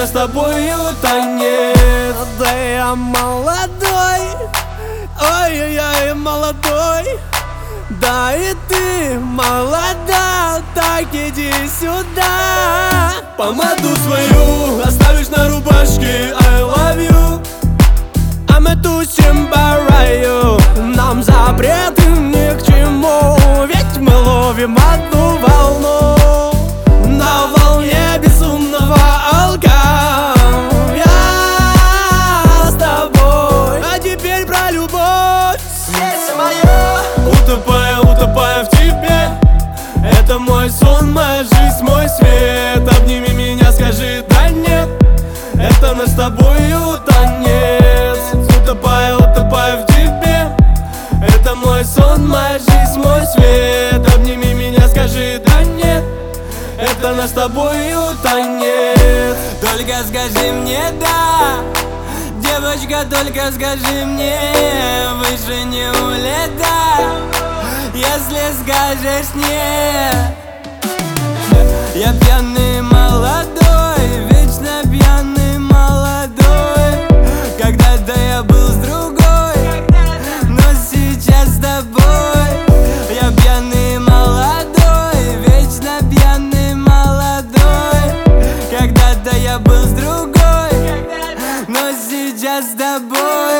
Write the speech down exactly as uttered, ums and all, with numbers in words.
с тобою танец. Да я молодой, ой-ой-ой, молодой. Да и ты молода, так иди сюда. Помаду свою оставишь на рубашке I love you. А мы тусим по раю, нам запреты ни к чему. Ведь мы ловим одну волну на волне безумного алка. Я с тобой, а теперь про любовь. Сердце мое, утопая, утопая в тебе. Это мой сон, моя жизнь, мой свет. Обними меня, скажи да нет. Это наш с тобою танец. Утопая, утопая в тебе. Это мой сон, моя жизнь, мой свет. Обними меня, скажи да нет. Это наш с тобою танец. Только скажи мне да, девочка, только скажи мне, выше не улетай, если скажешь нет. Я пьяный молодой, вечно пьяный молодой. Когда-то я был с другой, но сейчас с тобой. Я пьяный молодой, вечно пьяный молодой. Когда-то я был с другой, но сейчас с тобой.